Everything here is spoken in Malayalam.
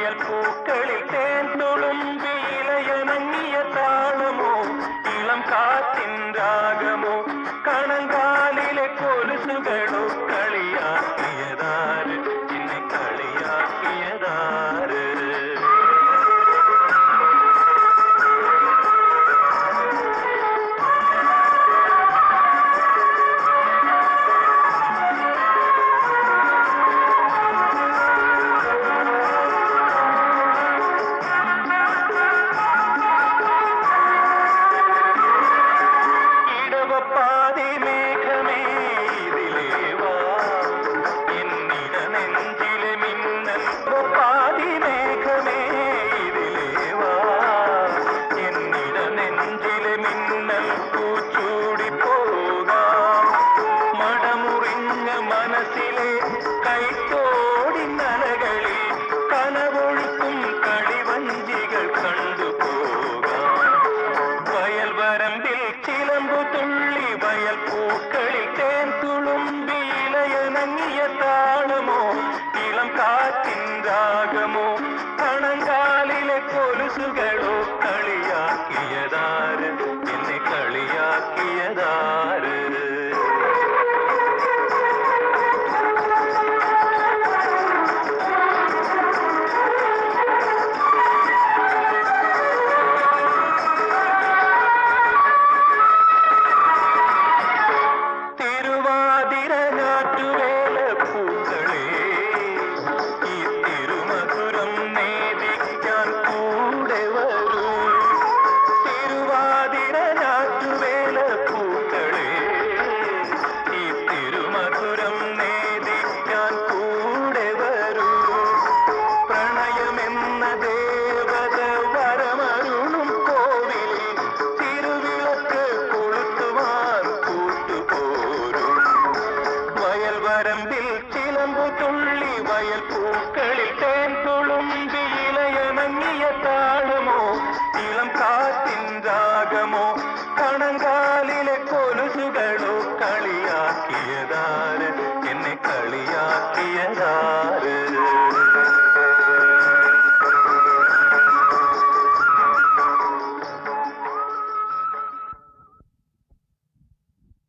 വയൽ പൂക്കളിൽ തേൻ തുളുമ്പി ഇലയണങ്ങിയ താളമോ ഇളം കാറ്റിൻ രാഗമോ കണങ്കാലിലെ കൊലുസുകളോ കളിയാക്കിയതാര് എന്നെ കളിയാക്കിയതാര് പൂക്കളിൽ തേൻ തുളുമ്പി ഇലയണങ്ങിയ താളമോ ഇളം കാറ്റിൻ രാഗമോ കണങ്കാലിലെ കൊലുസുകളോ കളിയാക്കിയതാര് എന്നെ കളിയാക്കിയതാര് വരമ്പിൽ ചിലമ്പു തുള്ളി വയൽ പൂക്കളിൽ തേൻ തുളുമ്പി ഇലയണങ്ങിയ താളമോ ഇളം കാറ്റിൻ രാഗമോ കണങ്കാലിലെ കൊലുസുകളോ കളിയാക്കിയതാര് എന്നെ കളിയാക്കിയതാര്